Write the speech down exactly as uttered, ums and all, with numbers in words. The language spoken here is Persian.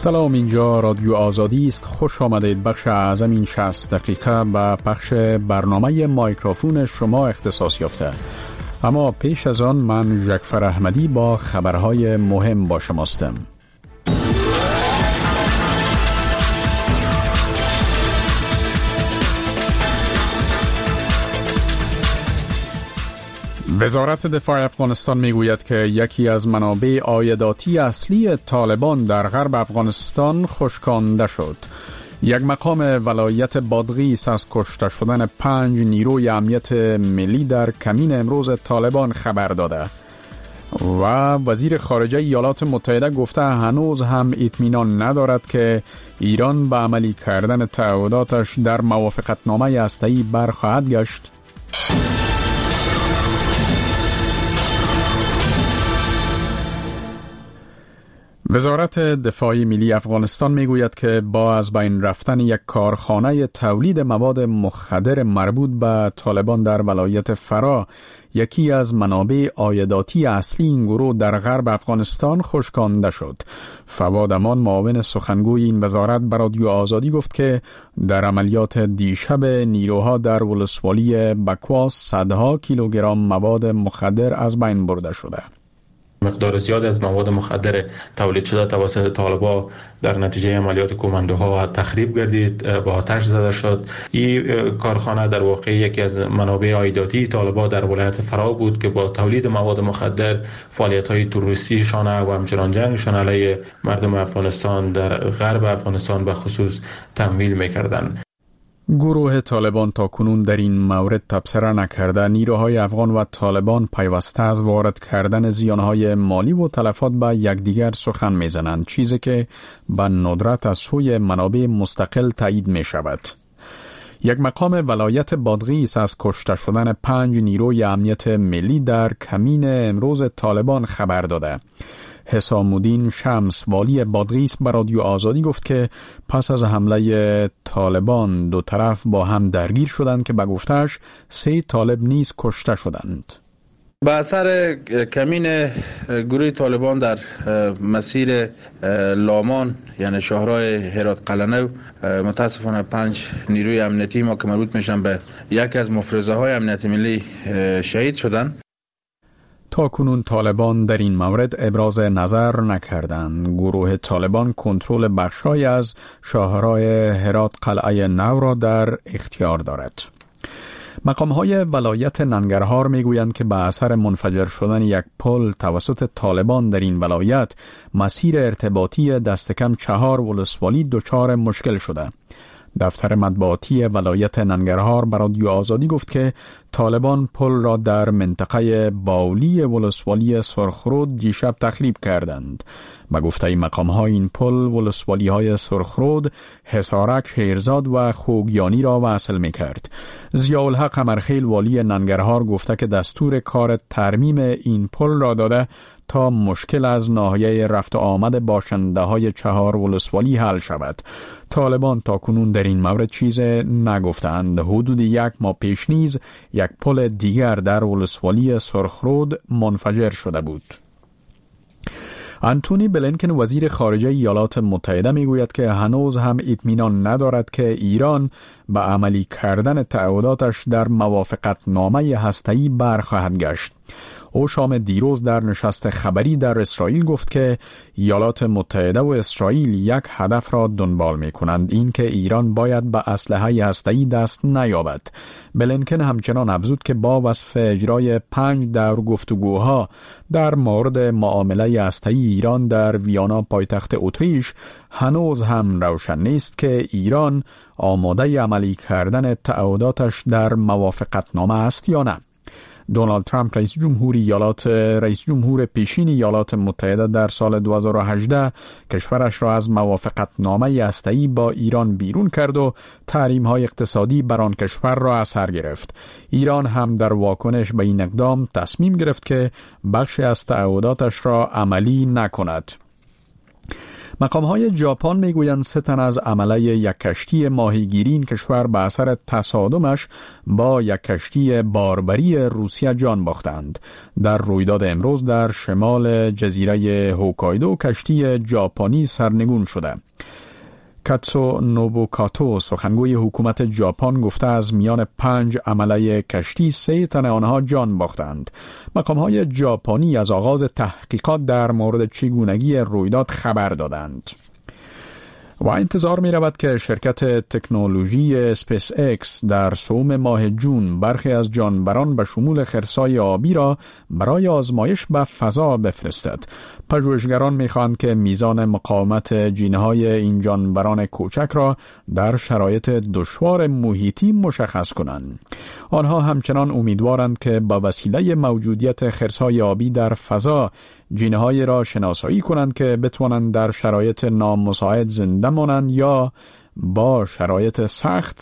سلام، اینجا رادیو آزادی است. خوش آمدید. بخش اعظم این شصت دقیقه به بخش برنامه مایکروفون شما اختصاص یافته. اما پیش از آن من ژکفر احمدی با خبرهای مهم با شماستم. وزارت دفاع افغانستان میگوید که یکی از منابع عایداتی اصلی طالبان در غرب افغانستان خشکانده شد. یک مقام ولایت بادغیس از کشته شدن پنج نیروی امنیت ملی در کمین امروز طالبان خبر داده و وزیر خارجه ایالات متحده گفته هنوز هم اطمینان ندارد که ایران به عملی کردن تعهداتش در موافقتنامه هسته‌ای برخواهد گشت. وزارت دفاع ملی افغانستان میگوید که با از بین رفتن یک کارخانه تولید مواد مخدر مربوط به طالبان در ولایت فرا، یکی از منابع عایداتی اصلی این گروه در غرب افغانستان خشکانده شد. فواد امان، معاون سخنگوی این وزارت، به رادیو آزادی گفت که در عملیات دیشب نیروها در ولسوالی بکواس صدها کیلوگرم مواد مخدر از بین برده شده. مقدار زیاد از مواد مخدر تولید شده توسط طالبان در نتیجه عملیات کماندوها تخریب گردید، با آتش زده شد. این کارخانه در واقع یکی از منابع عایداتی طالبان در ولایت فرا بود که با تولید مواد مخدر فعالیت‌های تروریستی شانه و همچنان جنگشان علیه مردم افغانستان در غرب افغانستان به خصوص تمویل می‌کردند. گروه طالبان تا کنون در این مورد تبصره نکرده. نیروهای افغان و طالبان پیوسته از وارد کردن زیانهای مالی و تلفات به یکدیگر سخن میزنند، چیزی که به ندرت از سوی منابع مستقل تایید می شود. یک مقام ولایت بادغیس از کشته شدن پنج نیروی امنیت ملی در کمین امروز طالبان خبر داده. حسام الدین شمس، والی بادغیس، به رادیو آزادی گفت که پس از حمله طالبان دو طرف با هم درگیر شدند که به گفته‌اش سه طالب نیز کشته شدند. به اثر کمین گروه طالبان در مسیر لامان، یعنی شهرهای هرات قلعه‌نو، متاسفانه پنج نیروی امنیتی ما که مربوط میشن به یکی از مفرزه های امنیت ملی شهید شدند. تا کنون طالبان در این مورد ابراز نظر نکردند. گروه طالبان کنترل بخشای از شاهرای هرات قلعه نو را در اختیار دارد. مقام‌های ولایت ننگرهار میگویند که به اثر منفجر شدن یک پل توسط طالبان در این ولایت، مسیر ارتباطی دست کم چهار ولسوالی دچار مشکل شده. دفتر مطبوعاتی ولایت ننگرهار به رادیو آزادی گفت که طالبان پل را در منطقه باولی ولسوالی سرخرود دیشب تخریب کردند. به گفته مقام‌ها این پل ولسوالی‌های سرخرود، حصارک، شیرزاد و خوگیانی را وصل می‌کرد. ضیاءالحق قمرخیل، والی ننگرهار، گفته که دستور کار ترمیم این پل را داده تا مشکل از ناحیه رفت و آمد باشنده‌های چهار ولسوالی حل شود. طالبان تا کنون در این مورد چیز نگفتند. حدود یک ماه پیش نیز یک پل دیگر در ولسوالی سرخرود منفجر شده بود. آنتونی بلینکن، وزیر خارجه ایالات متحده، میگوید که هنوز هم اطمینان ندارد که ایران به عملی کردن تعهداتش در موافقتنامه هسته‌ای برخواهد گشت. او شام دیروز در نشست خبری در اسرائیل گفت که ایالات متحده و اسرائیل یک هدف را دنبال می کنند، این که ایران باید به اسلحه هسته‌ای دست نیابد. بلینکن همچنان افزود که با وصف اجرای پنج دور گفتگوها در مورد معامله هسته‌ای ایران در ویانا، پایتخت اتریش، هنوز هم روشن نیست که ایران آماده عملی کردن تعهداتش در موافقتنامه است یا نه. دونالد ترامپ، رئیس جمهور ایالات رئیس جمهور پیشین ایالات متحده، در سال دو هزار و هجده کشورش را از موافقتنامه هسته‌ای با ایران بیرون کرد و تحریم‌های اقتصادی بر آن کشور را از سر گرفت. ایران هم در واکنش به این اقدام تصمیم گرفت که بخشی از تعهداتش را عملی نکند. مقام‌های ژاپن میگویند سه تن از عمله یک کشتی ماهیگیری این کشور به اثر تصادمش با یک کشتی باربری روسیه جان باختند. در رویداد امروز در شمال جزیره هوکایدو کشتی ژاپنی سرنگون شده. کاتسو نوبوکاتو سخنگوی حکومت ژاپن گفته از میان پنج عمله کشتی سه تن آنها جان باختند. مقام‌های ژاپنی از آغاز تحقیقات در مورد چگونگی رویداد خبر دادند. و انتظار می رود که شرکت تکنولوژی اسپیس اکس در سوم ماه جون برخی از جانوران به شمول خرسای آبی را برای آزمایش به فضا بفرستد. پژوهشگران می خواهند که میزان مقاومت جین‌های این جانوران کوچک را در شرایط دشوار محیطی مشخص کنند. آنها همچنان امیدوارند که با وسیله موجودیت خرسای آبی در فضا جین‌های را شناسایی کنند که بتوانند در شرایط نامساعد زنده مانند یا با شرایط سخت